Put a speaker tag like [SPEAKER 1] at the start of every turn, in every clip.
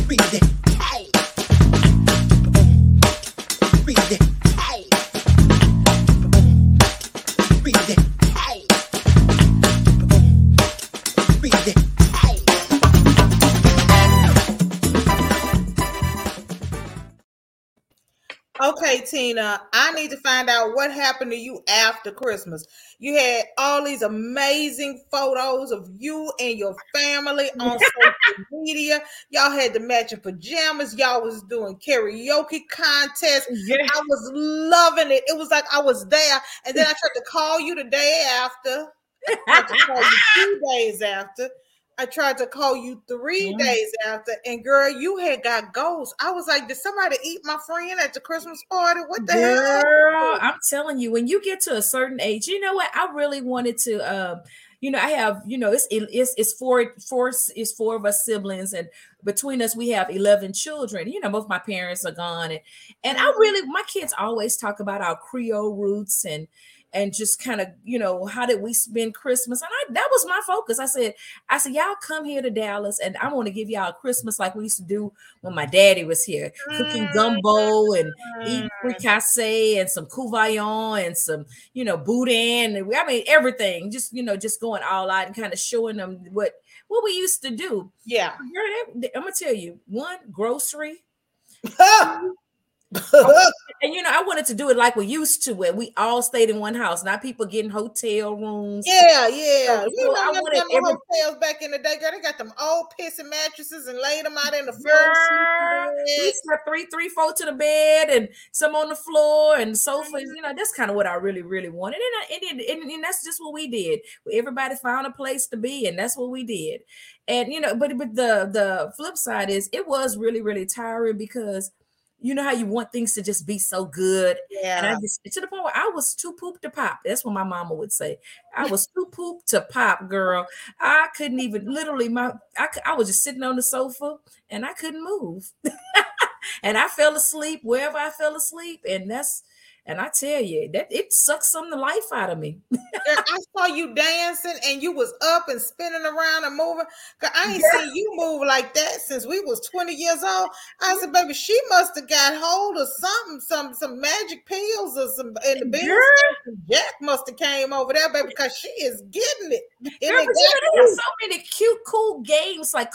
[SPEAKER 1] Okay, Tina, I need to find out what happened to you after Christmas. You had all these amazing photos of you and your family on social media. Y'all had the matching pajamas. Y'all was doing karaoke contests.
[SPEAKER 2] Yeah.
[SPEAKER 1] I was loving it. It was like I was there. And then I tried to call you the day after. I tried to call you 2 days after. I tried to call you 3 days after, and girl, you had got ghosts. I was like, did somebody eat my friend at the Christmas party? What the hell?
[SPEAKER 2] Girl, I'm telling you, when you get to a certain age, you know what? I really wanted to I have, it's four of us siblings, and between us we have 11 children. Both my parents are gone, and my kids always talk about our Creole roots and just kind of, how did we spend Christmas? And that was my focus. I said, y'all come here to Dallas and I want to give y'all Christmas like we used to do when my daddy was here, cooking gumbo and eating fricassee and some couvaillon and some, boudin. And everything, just going all out and kind of showing them what we used to do.
[SPEAKER 1] Yeah.
[SPEAKER 2] I'm going to tell you, one, grocery. And I wanted to do it like we used to, where we all stayed in one house, not people getting hotel rooms.
[SPEAKER 1] Yeah.
[SPEAKER 2] So I wanted
[SPEAKER 1] hotels back in the day, girl. They got them old pissy mattresses and laid them out in the floor.
[SPEAKER 2] We slept 3, 4 to the bed and some on the floor and sofas. That's kind of what I really, really wanted. And that's just what we did. Everybody found a place to be, and that's what we did. And but the flip side is it was really, really tiring, because you know how you want things to just be so good.
[SPEAKER 1] Yeah.
[SPEAKER 2] And I just, to the point where I was too poop to pop. That's what my mama would say. I was too poop to pop, girl. I couldn't even, literally, I was just sitting on the sofa and I couldn't move. And I fell asleep wherever I fell asleep. And I tell you, that it sucks some of the life out of me.
[SPEAKER 1] I saw you dancing and you was up and spinning around and moving. I ain't seen you move like that since we was 20 years old. I said, baby, she must have got hold of something, some magic pills or some, and the business Jack must have came over there, baby, because she is getting it.
[SPEAKER 2] They have so many cute, cool games like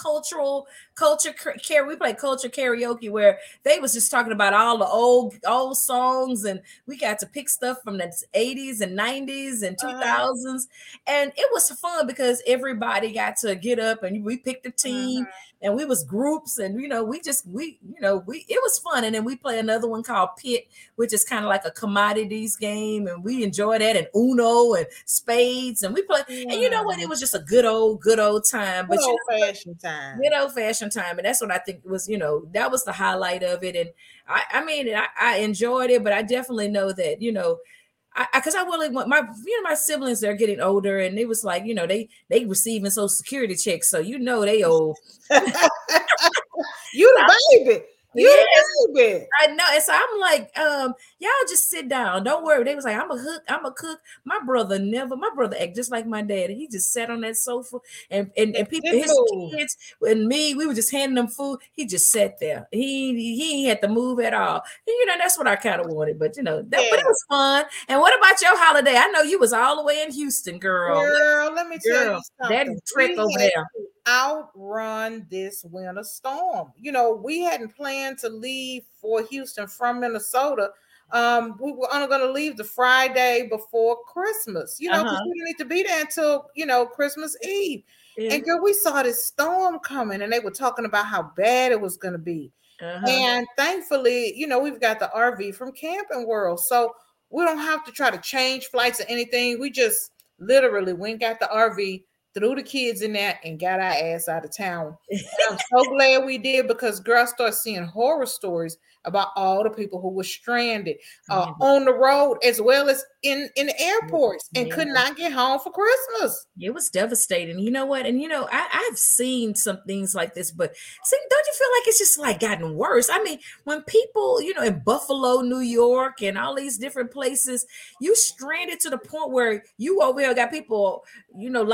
[SPEAKER 2] we played culture karaoke, where they was just talking about all the old songs, and we got to pick stuff from the 80s and 90s and 2000s. And it was fun because everybody got to get up and we picked a team and we was groups, and it was fun. And then we play another one called Pit, which is kind of like a commodities game, and we enjoy that, and Uno and spades, and we play. And you know what? It was just a good old time.
[SPEAKER 1] Good old-fashioned time.
[SPEAKER 2] Good old-fashioned time. And that's what I think was, that was the highlight of it. And I enjoyed it, but I definitely know that, because I really want my siblings, they're getting older, and it was like, they receiving Social Security checks. So, they old.
[SPEAKER 1] You the baby. Baby.
[SPEAKER 2] I know. And so I'm like, y'all just sit down. Don't worry. They was like, I'm a cook. My brother act just like my dad. He just sat on that sofa and people, his kids and me, we were just handing them food. He just sat there. He had to move at all. And that's what I kind of wanted. But but it was fun. And what about your holiday? I know you was all the way in Houston, girl.
[SPEAKER 1] Girl, let me tell you something.
[SPEAKER 2] That trick over there.
[SPEAKER 1] Outrun this winter storm. We hadn't planned to leave for Houston from Minnesota. We were only going to leave the Friday before Christmas, because we didn't need to be there until, Christmas Eve. Yeah. And girl, we saw this storm coming, and they were talking about how bad it was going to be. And thankfully, we've got the RV from Camping World, so we don't have to try to change flights or anything. We just literally went, got the RV, threw the kids in there, and got our ass out of town. And I'm so glad we did, because girls start seeing horror stories about all the people who were stranded on the road, as well as in the airports, and could not get home for Christmas.
[SPEAKER 2] It was devastating. You know what? And I've seen some things like this, but see, don't you feel like it's just like gotten worse? I mean, when people, in Buffalo, New York, and all these different places, you stranded to the point where you over here got people, live streaming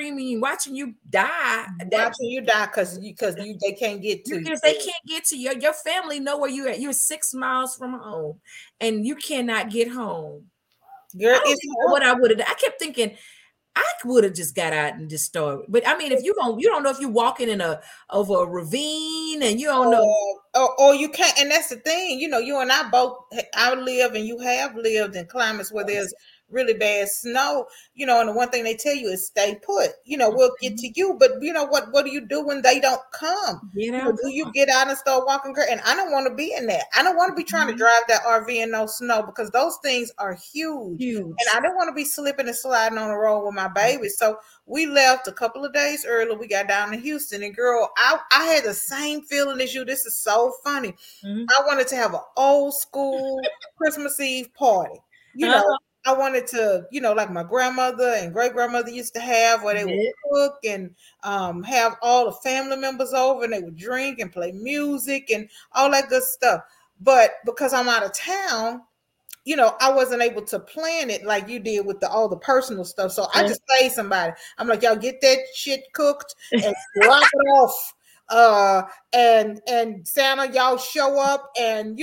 [SPEAKER 2] screaming, watching you die.
[SPEAKER 1] Watching you die because they can't get to you.
[SPEAKER 2] Because they can't get to you. Your family know where you at. You're 6 miles from home, and you cannot get home.
[SPEAKER 1] Girl,
[SPEAKER 2] I don't know what I would have done. I kept thinking I would have just got out and just started. But I mean, if you don't know if you're walking over a ravine and you don't know.
[SPEAKER 1] Or you can't, and that's the thing, you and I both, I live and you have lived in climates where there's really bad snow, and the one thing they tell you is stay put. We'll get to you, but what do you do when they don't come? Do you get out and start walking? And I don't want to be in that. I don't want to be trying to drive that RV in no snow because those things are huge. And I don't want to be slipping and sliding on the road with my baby. So we left a couple of days early. We got down to Houston, and girl, I had the same feeling as you. This is so funny. I wanted to have an old school Christmas Eve party. I wanted to, like my grandmother and great grandmother used to have, where they would cook and have all the family members over, and they would drink and play music and all that good stuff. But because I'm out of town, I wasn't able to plan it like you did with all the personal stuff. So I just paid somebody. I'm like, y'all get that shit cooked and drop it off. And Santa, y'all show up, and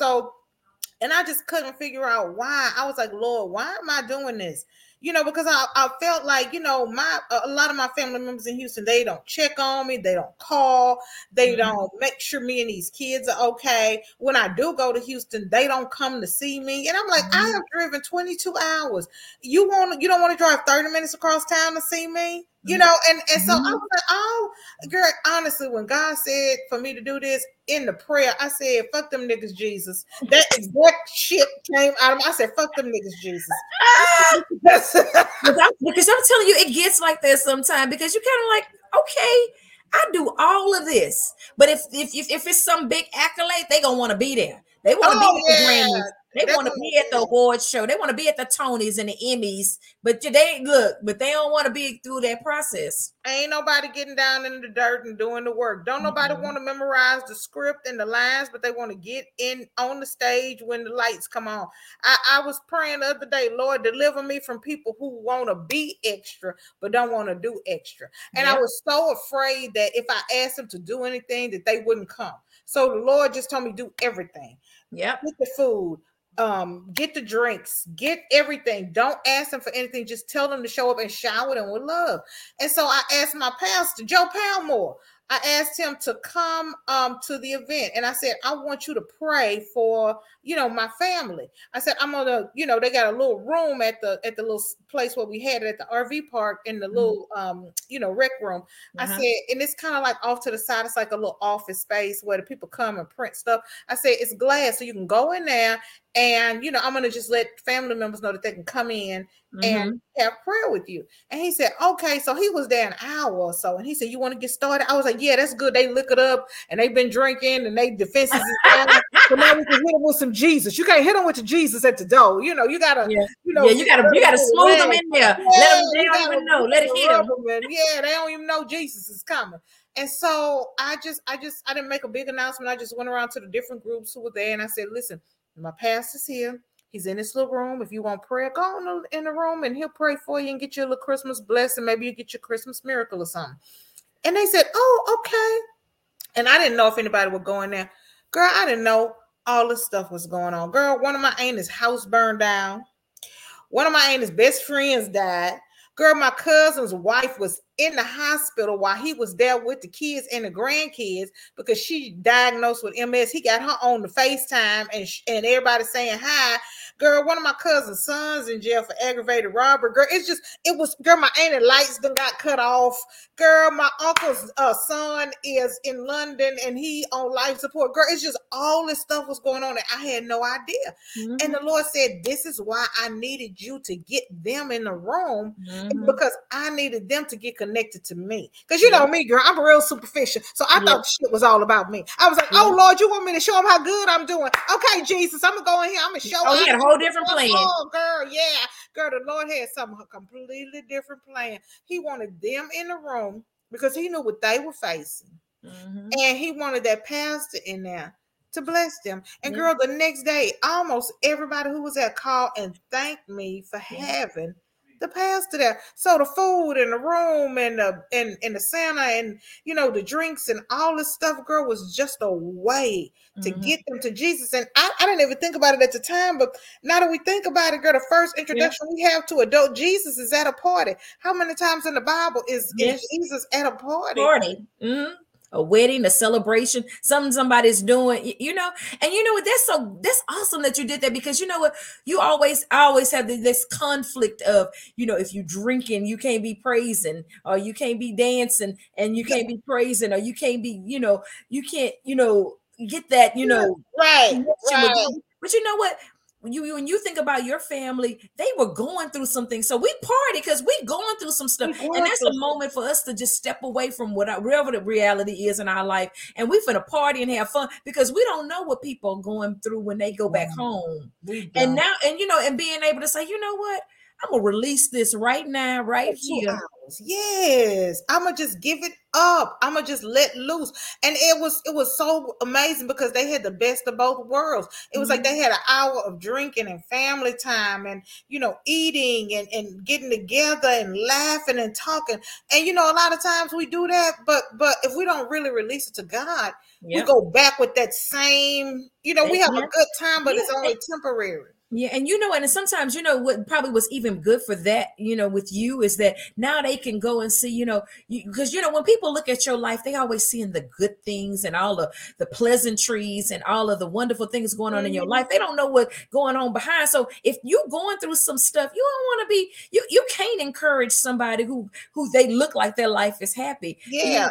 [SPEAKER 1] and I just couldn't figure out why. I was like, Lord, why am I doing this? Because I felt like, a lot of my family members in Houston, they don't check on me. They don't call. They don't make sure me and these kids are okay. When I do go to Houston, they don't come to see me. And I'm like, I have driven 22 hours. You don't want to drive 30 minutes across town to see me? And so I was like, oh, girl, honestly, when God said for me to do this in the prayer, I said, fuck them niggas, Jesus. That exact shit came out of me. I said, fuck them niggas, Jesus.
[SPEAKER 2] Because I'm telling you, it gets like that sometimes, because you kind of like, okay, I do all of this, but if it's some big accolade, they gonna want to be there. They want to be at the Grammys. They want to be at the awards show. They want to be at the Tonys and the Emmys, but they don't want to be through that process.
[SPEAKER 1] Ain't nobody getting down in the dirt and doing the work. Don't nobody want to memorize the script and the lines, but they want to get in on the stage when the lights come on. I was praying the other day, Lord, deliver me from people who want to be extra, but don't want to do extra. And I was so afraid that if I asked them to do anything, that they wouldn't come. So the Lord just told me, do everything.
[SPEAKER 2] Yep.
[SPEAKER 1] Get the food, get the drinks, get everything. Don't ask them for anything. Just tell them to show up and shower them with love. And so I asked my pastor, Joe Palmore, I asked him to come to the event, and I said, I want you to pray for, my family. I said, I'm gonna, they got a little room at the little place where we had it at the RV park in the little rec room. I said, and it's kind of like off to the side. It's like a little office space where the people come and print stuff. I said, it's glass, so you can go in there, and I'm gonna just let family members know that they can come in and have prayer with you. And he said, okay. So he was there an hour or so, and he said, you want to get started? I was like, yeah, that's good. They look it up, and they've been drinking, and they defenses is down. So now we can hit them with some Jesus. You can't hit them with the Jesus at the door. You gotta, you
[SPEAKER 2] gotta smooth them in there. They don't even know. Let it hit them.
[SPEAKER 1] Yeah, they don't even know Jesus is coming. And so I didn't make a big announcement. I just went around to the different groups who were there, and I said, listen, my pastor's here. He's in this little room. If you want prayer, go in the room and he'll pray for you and get you a little Christmas blessing. Maybe you get your Christmas miracle or something. And they said, oh, okay. And I didn't know if anybody would go in there. Girl, I didn't know all this stuff was going on. Girl, one of my aunt's house burned down. One of my aunt's best friends died. Girl, my cousin's wife was in the hospital while he was there with the kids and the grandkids because she diagnosed with MS. He got her on the FaceTime and everybody saying hi. Girl, one of my cousin's sons in jail for aggravated robbery. Girl, girl, my aunt's lights done got cut off. Girl, my uncle's son is in London and he on life support. Girl, it's just all this stuff was going on and I had no idea. And the Lord said, this is why I needed you to get them in the room because I needed them to get connected to me. Because you know me, girl, I'm real superficial. So I thought shit was all about me. I was like, oh, Lord, you want me to show them how good I'm doing? Okay, Jesus, I'm going to go in here. I'm going to show them.
[SPEAKER 2] Oh, he had a whole different plan.
[SPEAKER 1] Oh, girl, yeah. Girl, the Lord had something completely different plan. He wanted them in the room because he knew what they were facing. And he wanted that pastor in there to bless them. And girl, the next day, almost everybody who was there called and thanked me for having The pastor there. So the food and the room and the Santa and the drinks and all this stuff, girl, was just a way to get them to Jesus. And I didn't even think about it at the time, but now that we think about it, girl, the first introduction we have to adult Jesus is at a party. How many times in the Bible is Jesus at a party?
[SPEAKER 2] A wedding, a celebration, something somebody's doing, and that's awesome that you did that, because you know what, I always have this conflict of, if you drinking, you can't be praising, or you can't be dancing, and you can't be praising, or you can't be, you can't, get that,
[SPEAKER 1] right.
[SPEAKER 2] But you know what? When you think about your family, they were going through something. So we party because we going through some stuff. And that's a moment for us to just step away from whatever the reality is in our life. And we finna party and have fun, because we don't know what people are going through when they go back home. And being able to say, you know what? I'm gonna release this right now, right here.
[SPEAKER 1] Yes, I'm gonna just give it up. I'm gonna just let loose. And it was so amazing because they had the best of both worlds. It was like they had an hour of drinking and family time and eating and getting together and laughing and talking. And a lot of times we do that, but if we don't really release it to God, we go back with that same, we have a good time, but it's only temporary.
[SPEAKER 2] Yeah, and and sometimes what probably was even good for that, with you, is that now they can go and see, because when people look at your life, they always seeing the good things and all the pleasantries and all of the wonderful things going on in your life. They don't know what's going on behind. So if you're going through some stuff, you don't want to be, you can't encourage somebody who they look like their life is happy.
[SPEAKER 1] Yeah,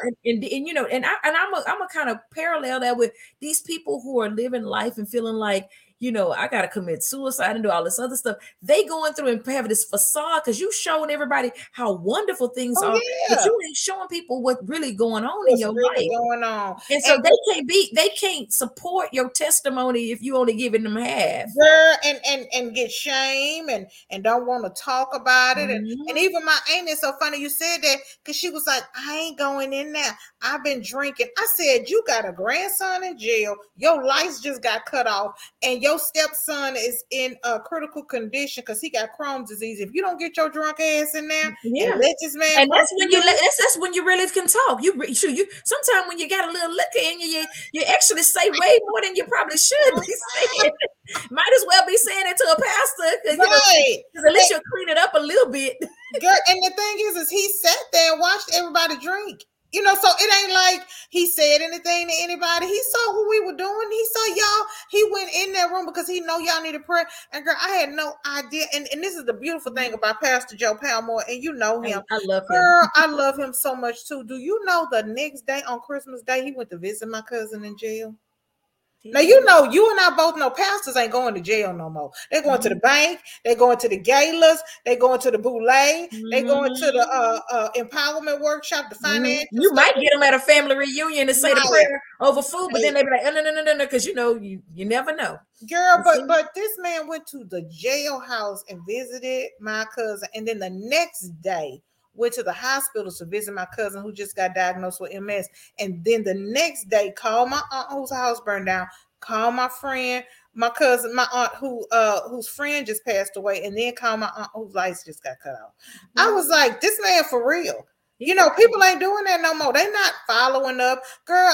[SPEAKER 2] and I'm a kind of parallel that with these people who are living life and feeling like, I got to commit suicide and do all this other stuff. They going through and having this facade because you showing everybody how wonderful things are, but you ain't showing people what's really going on in your life.
[SPEAKER 1] Going on.
[SPEAKER 2] And so they can't support your testimony if you only giving them half.
[SPEAKER 1] Girl, and get shame and don't want to talk about it. And even my aunt, is so funny you said that, because she was like, I ain't going in there. I've been drinking. I said, you got a grandson in jail. Your lights just got cut off. And your stepson is in a critical condition because he got Crohn's disease. If you don't get your drunk ass in there, and let this man,
[SPEAKER 2] and that's when you really can talk. You sometimes when you got a little liquor in you actually say way more than you probably should be saying. Might as well be saying it to a pastor, because at least you'll clean it up a little bit.
[SPEAKER 1] Girl, and the thing is he sat there and watched everybody drink. So it ain't like he said anything to anybody. He saw what we were doing. He saw y'all. He went in that room because he know y'all needed prayer. And girl, I had no idea. And this is the beautiful thing about Pastor Joe Palmore, and you know him.
[SPEAKER 2] I love him.
[SPEAKER 1] Girl, I love him so much too. Do you know the next day on Christmas Day, he went to visit my cousin in jail? Now, you and I both know pastors ain't going to jail no more. They're going to the bank. They're going to the galas. They're going to the boule. They're going to the empowerment workshop, the finance.
[SPEAKER 2] You might get them at a family reunion and say the prayer over food, but then they be like, no, because you never know.
[SPEAKER 1] Girl, but this man went to the jailhouse and visited my cousin, and then the next day went to the hospital to visit my cousin who just got diagnosed with MS. And then the next day called my aunt whose house burned down, called my friend, my cousin, my aunt whose friend just passed away, and then called my aunt whose lights just got cut off. I was like, this man for real. People ain't doing that no more. They not following up. Girl,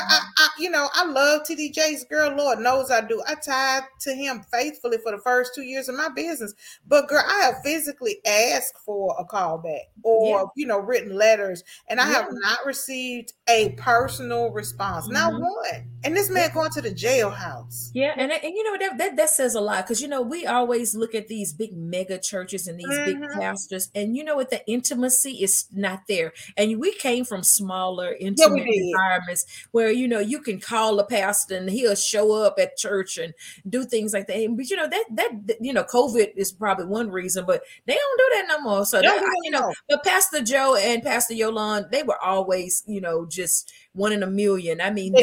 [SPEAKER 1] I love TD Jakes. Girl, Lord knows I do. I tied to him faithfully for the first 2 years of my business. But girl, I have physically asked for a call back or, written letters. And I have not received a personal response. Not one. And this man going to the jailhouse.
[SPEAKER 2] Yeah. And that says a lot. Because, we always look at these big mega churches and these big pastors. And what, the intimacy is not there. And we came from smaller, intimate environments where, you can call a pastor and he'll show up at church and do things like that. But, COVID is probably one reason, but they don't do that no more. So, but Pastor Joe and Pastor Yolande, they were always, just one in a million. I mean,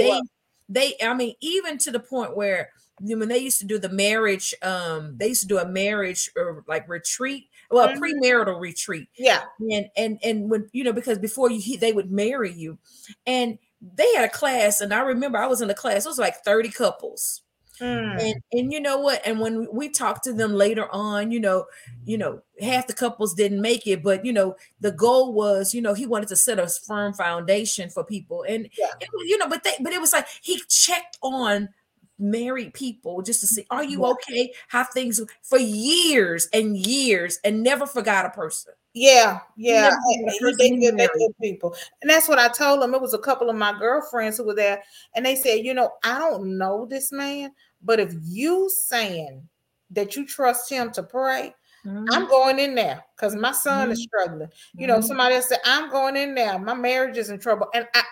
[SPEAKER 2] even to the point where when they used to do the marriage, they used to do a marriage or like retreat. Well, a premarital retreat.
[SPEAKER 1] Yeah.
[SPEAKER 2] And when, because before they would marry you, and they had a class. And I remember I was in a class, it was like 30 couples. And you know what? And when we talked to them later on, half the couples didn't make it, but the goal was, he wanted to set a firm foundation for people. And
[SPEAKER 1] Yeah.
[SPEAKER 2] but it was like he checked on married people just to see, are you okay? How things for years and years, and never forgot a person.
[SPEAKER 1] Yeah, yeah. They
[SPEAKER 2] He
[SPEAKER 1] good people. And that's what I told them. It was a couple of my girlfriends who were there, and they said, I don't know this man, but if you saying that you trust him to pray, I'm going in there because my son is struggling. Somebody else said, I'm going in there. My marriage is in trouble.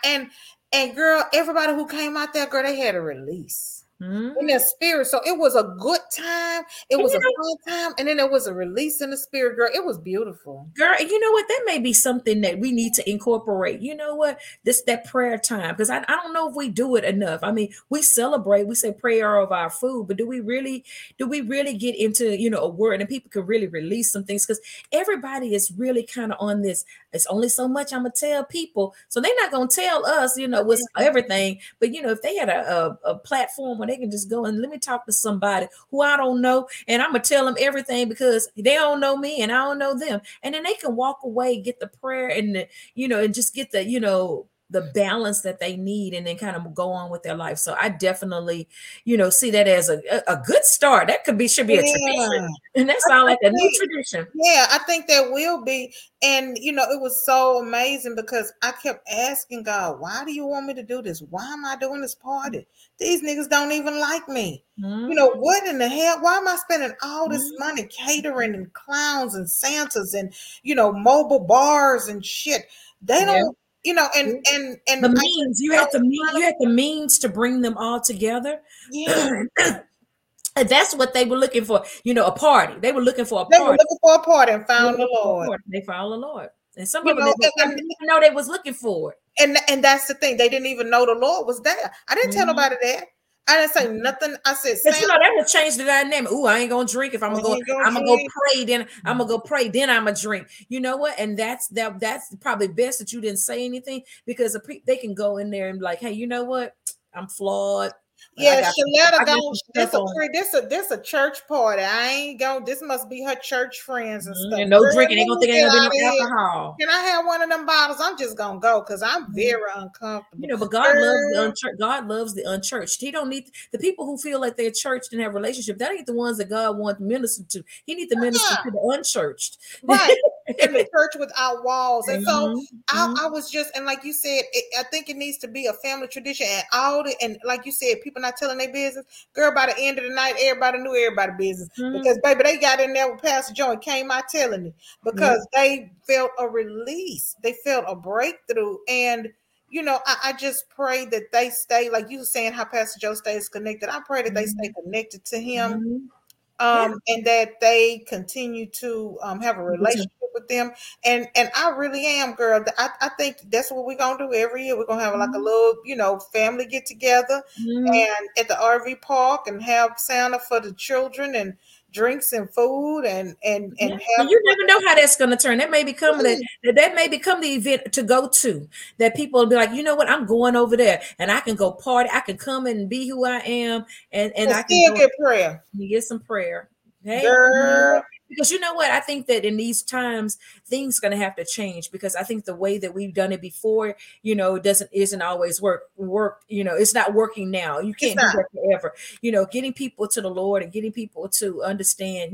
[SPEAKER 1] And girl, everybody who came out there, girl, they had a release. In their spirit. So it was a good time. It was a fun time. And then there was a release in the spirit, girl. It was beautiful.
[SPEAKER 2] Girl, you know what? That may be something that we need to incorporate. You know what? That prayer time. Because I don't know if we do it enough. I mean, we celebrate, we say prayer over our food, but do we really get into, a word and people can really release some things? Because everybody is really kind of on this. It's only so much I'm gonna tell people. So they're not gonna tell us, what's everything. But if they had a platform where they can just go and let me talk to somebody who I don't know, and I'm gonna tell them everything because they don't know me and I don't know them, and then they can walk away, get the prayer and and just get the balance that they need, and then kind of go on with their life. So I definitely, see that as a good start. That should be a tradition, and that sounds like a new tradition.
[SPEAKER 1] Yeah, I think that will be. And it was so amazing because I kept asking God, why do you want me to do this? Why am I doing this party? These niggas don't even like me. What in the hell? Why am I spending all this money catering and clowns and Santas and mobile bars and shit? They don't. And
[SPEAKER 2] the means you had the means to bring them all together.
[SPEAKER 1] Yeah.
[SPEAKER 2] And that's what they were looking for, a party. They were looking for a
[SPEAKER 1] party. They were looking for a party and found the Lord.
[SPEAKER 2] They found the Lord. And some of them didn't even know they was looking for
[SPEAKER 1] it. And that's the thing. They didn't even know the Lord was there. I didn't tell nobody that. I didn't say nothing. I said,
[SPEAKER 2] that would change the dynamic. Ooh, I ain't gonna drink if I'm gonna go pray. Then I'm gonna go pray. Then I'm gonna drink. You know what? And that's probably best that you didn't say anything, because they can go in there and be like, hey, you know what? I'm flawed.
[SPEAKER 1] Yeah, Shaletta gone. This a church party. I ain't going. This must be her church friends and stuff.
[SPEAKER 2] And no drinking. They gonna think ain't gonna be no alcohol.
[SPEAKER 1] Can I have one of them bottles? I'm just gonna go because I'm very uncomfortable.
[SPEAKER 2] But God loves the unchurched. God loves the unchurched. He don't need the people who feel like they're churched and have a relationship. That ain't the ones that God wants to minister to. He needs to minister to the unchurched.
[SPEAKER 1] Right. In the church without walls. And so I was just, and like you said, I think it needs to be a family tradition, and like you said, people not telling their business. Girl, by the end of the night, everybody knew everybody's business because baby, they got in there with Pastor Joe and came out telling it because they felt a release, they felt a breakthrough. And I just pray that they stay, like you were saying, how Pastor Joe stays connected. I pray that they stay connected to him. And that they continue to have a relationship with them. And I really am, girl. I think that's what we're gonna do every year. We're gonna have like a little, family get together and at the RV park and have Santa for the children and drinks and food and have.
[SPEAKER 2] You never know how that's going to turn. That may become the event to go to, that people will be like, you know what, I'm going over there and I can go party. I can come and be who I am and I can
[SPEAKER 1] get prayer.
[SPEAKER 2] You get some prayer. Hey,
[SPEAKER 1] girl.
[SPEAKER 2] Because you know what, I think that in these times things going to have to change, because I think the way that we've done it before, isn't always work. It's not working now. You can't do that forever. Getting people to the Lord and getting people to understand,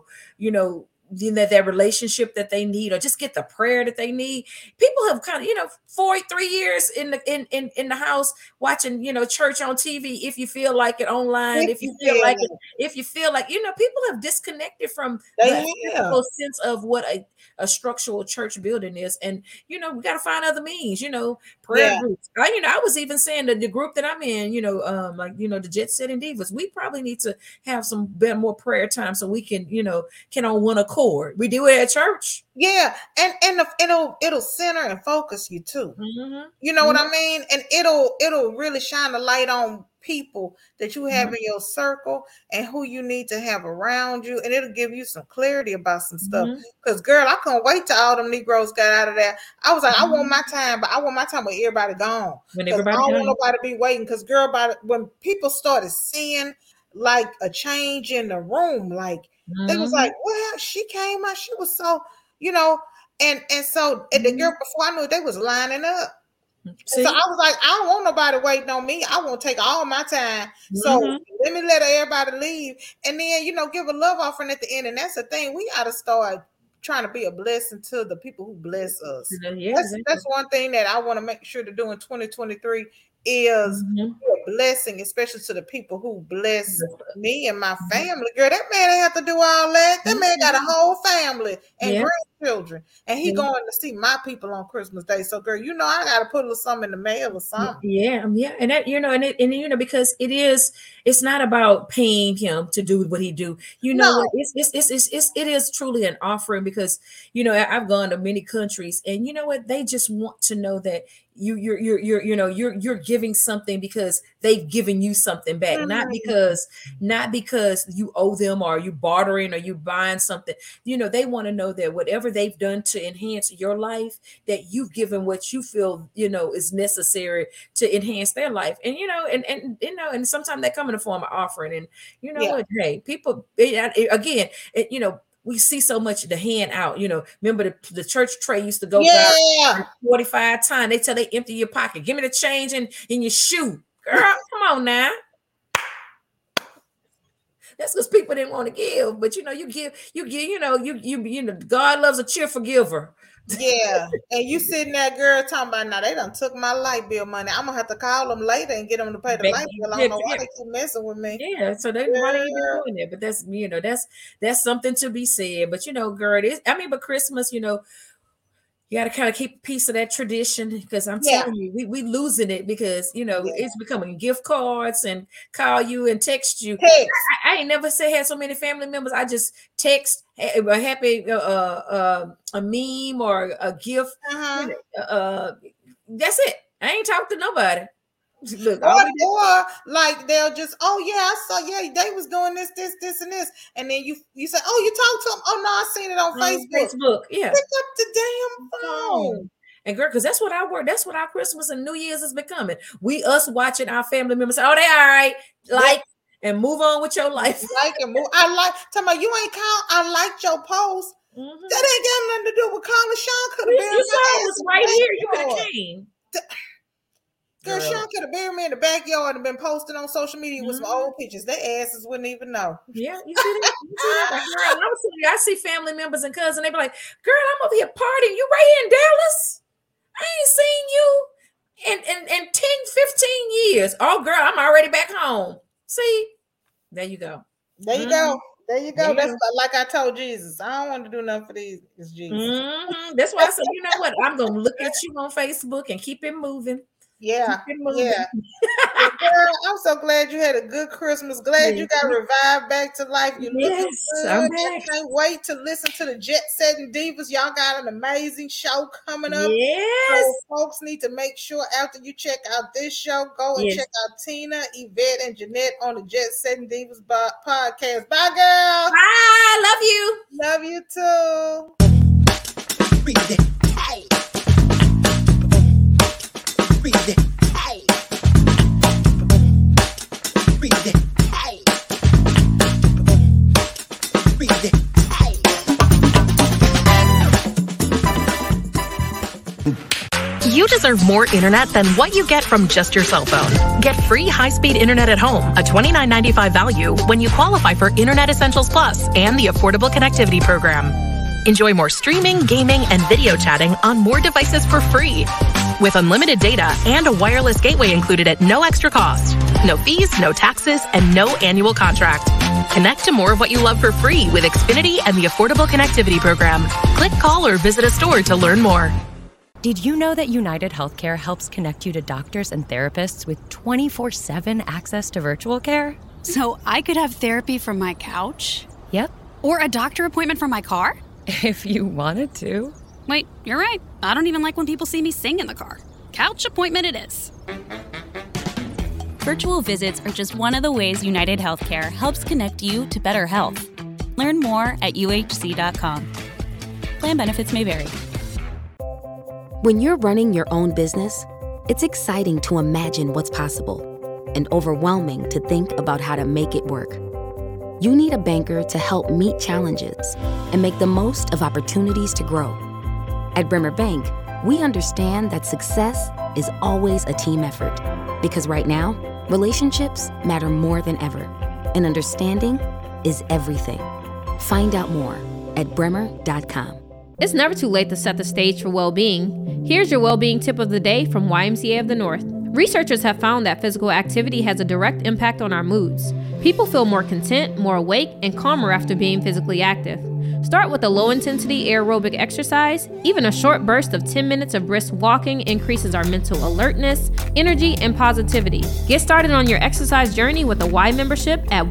[SPEAKER 2] that relationship that they need, or just get the prayer that they need. People have kind of 3 years in the house watching church on TV, if you feel like it, online, if you feel like people have disconnected from the sense of what a structural church building is. And we got to find other means, prayer groups. I was even saying that the group that I'm in, the Jet Setting Divas, we probably need to have some more prayer time so we can on one accord. We do it at church.
[SPEAKER 1] Yeah, and it'll center and focus you too. You know what I mean? And it'll really shine a light on people that you have in your circle and who you need to have around you, and it'll give you some clarity about some stuff. Because girl, I couldn't wait till all them Negroes got out of there. I was like, I want my time, but I want my time with everybody gone. I don't want nobody to be waiting. Because girl, when people started seeing like a change in the room. Like they was like, well, she came out, she was so, and so the girl before I knew it, they was lining up. So I was like, I don't want nobody waiting on me. I want to take all my time. So let me let everybody leave. And then, give a love offering at the end. And that's the thing. We got to start trying to be a blessing to the people who bless us. Yeah, that's one thing that I want to make sure to do in 2023 is a blessing, especially to the people who bless me and my family. Girl, that man ain't have to do all that. That man got a whole family and grandchildren, and he going to see my people on Christmas Day. So, girl, I got to put a little something in the mail or something.
[SPEAKER 2] Yeah, and that because it's not about paying him to do what he do. It is truly an offering because I've gone to many countries, and they just want to know that you're giving something because they've given you something back, not because you owe them or you bartering or you buying something. They want to know that whatever they've done to enhance your life, that you've given what you feel is necessary to enhance their life. And and sometimes they come in the form of offering. And what, hey, people again, we see so much the hand out. Remember the church tray used to go 45 times. They tell they empty your pocket. Give me the change in your shoe. Girl, come on now. That's because people didn't want to give. But you give, God loves a cheerful giver.
[SPEAKER 1] Yeah. And you sitting there, girl, talking about, now they done took my light bill money. I'm gonna have to call them later and get them to pay the light bill. I don't know why they keep messing with me.
[SPEAKER 2] Yeah, so they why they even doing it. But that's something to be said. But girl, but Christmas, you got to kind of keep a piece of that tradition because I'm telling you, we losing it because, it's becoming gift cards and call you and text you. I ain't never had so many family members. I just text a happy, a meme or a gift. That's it. I ain't talked to nobody. Look,
[SPEAKER 1] or like they'll just, I saw, they was doing this, and this, and then you say, you talked to them. Oh no, I seen it on Facebook.
[SPEAKER 2] Yeah,
[SPEAKER 1] pick up the damn phone.
[SPEAKER 2] And girl, because that's what our Christmas and New Year's is becoming. Us watching our family members say, oh, they all right, and move on with your life.
[SPEAKER 1] And move. Talking about you ain't called. I liked your post. That ain't got nothing to do with calling. Sean could have been.
[SPEAKER 2] You saw it was right here. You could have came.
[SPEAKER 1] Girl, Sean could have buried me in the backyard and been posted on social media with some old pictures. Their asses wouldn't even know.
[SPEAKER 2] Yeah, you see that? I see family members and cousins. They be like, girl, I'm over here partying. You right here in Dallas? I ain't seen you in 10, 15 years. Oh, girl, I'm already back home. See? There you go.
[SPEAKER 1] There you go. That's like I told Jesus. I don't want to do nothing for these. It's Jesus.
[SPEAKER 2] That's why I said, you know what? I'm going to look at you on Facebook and keep it moving.
[SPEAKER 1] Yeah. Girl, I'm so glad you had a good Christmas. Glad you got revived back to life. You looking good. I can't wait to listen to the Jet Setting Divas. Y'all got an amazing show coming up.
[SPEAKER 2] Yes.
[SPEAKER 1] So folks need to make sure after you check out this show, go and check out Tina, Yvette, and Jeanette on the Jet Setting Divas podcast. Bye, girl.
[SPEAKER 2] Bye. Love you.
[SPEAKER 1] Love you too.
[SPEAKER 3] Hey. Read it. Hey. Read it. Hey. Read it. Hey.
[SPEAKER 4] You deserve more internet than what you get from just your cell phone. Get free high-speed internet at home, a $29.95 value when you qualify for Internet Essentials Plus and the Affordable Connectivity Program. Enjoy more streaming, gaming, and video chatting on more devices for free. With unlimited data and a wireless gateway included at no extra cost. No fees, no taxes, and no annual contract. Connect to more of what you love for free with Xfinity and the Affordable Connectivity Program. Click, call, or visit a store to learn more.
[SPEAKER 5] Did you know that United Healthcare helps connect you to doctors and therapists with 24/7 access to virtual care?
[SPEAKER 6] So I could have therapy from my couch?
[SPEAKER 5] Yep.
[SPEAKER 6] Or a doctor appointment from my car?
[SPEAKER 5] If you wanted to.
[SPEAKER 6] Wait, you're right. I don't even like when people see me sing in the car. Couch appointment it is.
[SPEAKER 7] Virtual visits are just one of the ways United Healthcare helps connect you to better health. Learn more at uhc.com. Plan benefits may vary.
[SPEAKER 8] When you're running your own business, it's exciting to imagine what's possible. and overwhelming to think about how to make it work. You need a banker to help meet challenges and make the most of opportunities to grow. At Bremer Bank, we understand that success is always a team effort, because right now, relationships matter more than ever, and understanding is everything. Find out more at bremer.com.
[SPEAKER 9] It's never too late to set the stage for well-being. Here's your well-being tip of the day from YMCA of the North. Researchers have found that physical activity has a direct impact on our moods. People feel more content, more awake, and calmer after being physically active. Start with a low-intensity aerobic exercise. Even a short burst of 10 minutes of brisk walking increases our mental alertness, energy, and positivity. Get started on your exercise journey with a Y membership at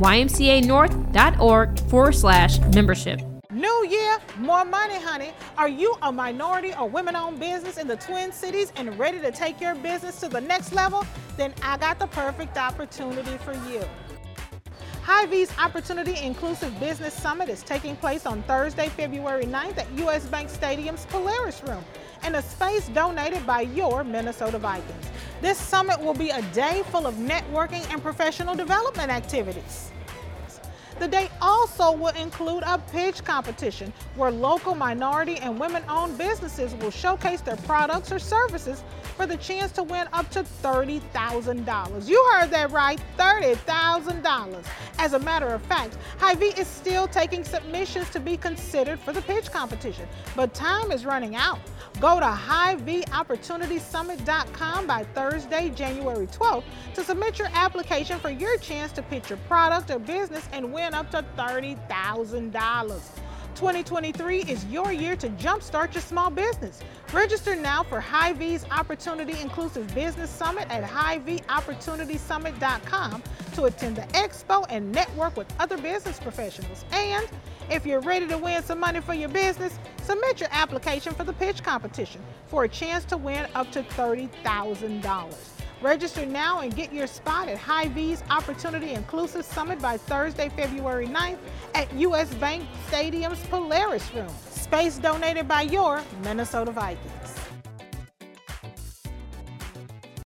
[SPEAKER 9] ymcanorth.org/membership.
[SPEAKER 1] New year, more money, honey. Are you a minority or women-owned business in the Twin Cities and ready to take your business to the next level? Then I got the perfect opportunity for you. Hy-Vee's Opportunity Inclusive Business Summit is taking place on Thursday, February 9th at US Bank Stadium's Polaris Room in a space donated by your Minnesota Vikings. This summit will be a day full of networking and professional development activities. The day also will include a pitch competition where local minority and women-owned businesses will showcase their products or services for the chance to win up to $30,000. You heard that right, $30,000. As a matter of fact, Hy-Vee is still taking submissions to be considered for the pitch competition, but time is running out. Go to HyVeeOpportunitySummit.com by Thursday, January 12th to submit your application for your chance to pitch your product or business and win up to $30,000. 2023 is your year to jumpstart your small business. Register now for Hy-Vee's Opportunity Inclusive Business Summit at HyVeeOpportunitySummit.com to attend the expo and network with other business professionals. And if you're ready to win some money for your business, submit your application for the pitch competition for a chance to win up to $30,000. Register now and get your spot at Hy-Vee's Opportunity Inclusive Summit by Thursday, February 9th at US Bank Stadium's Polaris Room. Space donated by your Minnesota Vikings.